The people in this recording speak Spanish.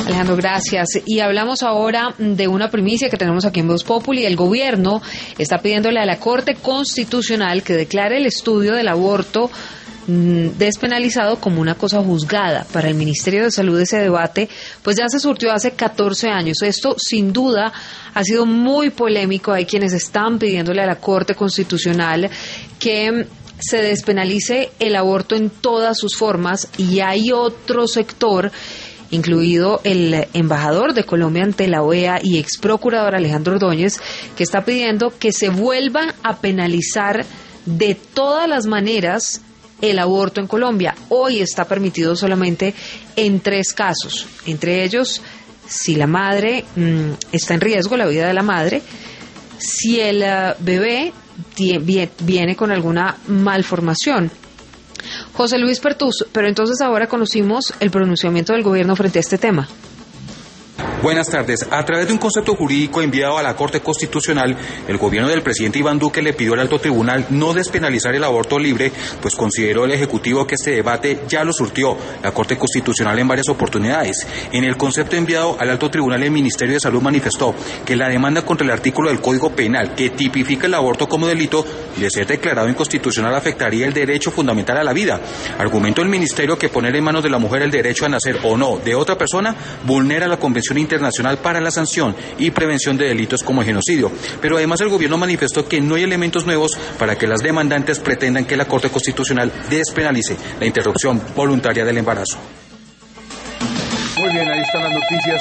Alejandro, gracias. Y hablamos ahora de una primicia que tenemos aquí en Voz Populi. El gobierno está pidiéndole a la Corte Constitucional que declare el estudio del aborto despenalizado como una cosa juzgada. Para el Ministerio de Salud ese debate pues ya se surtió hace 14 años. Esto sin duda ha sido muy polémico. Hay quienes están pidiéndole a la Corte Constitucional que se despenalice el aborto en todas sus formas, y hay otro sector, incluido el embajador de Colombia ante la OEA y ex procurador Alejandro Ordóñez, que está pidiendo que se vuelva a penalizar de todas las maneras el aborto en Colombia. Hoy está permitido solamente en 3 casos, entre ellos si la madre está en riesgo, la vida de la madre, si el bebé viene con alguna malformación. José Luis Pertús, pero entonces ahora conocimos el pronunciamiento del gobierno frente a este tema. Buenas tardes. A través de un concepto jurídico enviado a la Corte Constitucional, el gobierno del presidente Iván Duque le pidió al alto tribunal no despenalizar el aborto libre, pues consideró el Ejecutivo que este debate ya lo surtió la Corte Constitucional en varias oportunidades. En el concepto enviado al alto tribunal, el Ministerio de Salud manifestó que la demanda contra el artículo del Código Penal que tipifica el aborto como delito, de ser declarado inconstitucional, afectaría el derecho fundamental a la vida. Argumentó el Ministerio que poner en manos de la mujer el derecho a nacer o no de otra persona vulnera la Convención Internacional para la Sanción y Prevención de Delitos como el genocidio. Pero además el gobierno manifestó que no hay elementos nuevos para que las demandantes pretendan que la Corte Constitucional despenalice la interrupción voluntaria del embarazo. Muy bien, ahí están las noticias.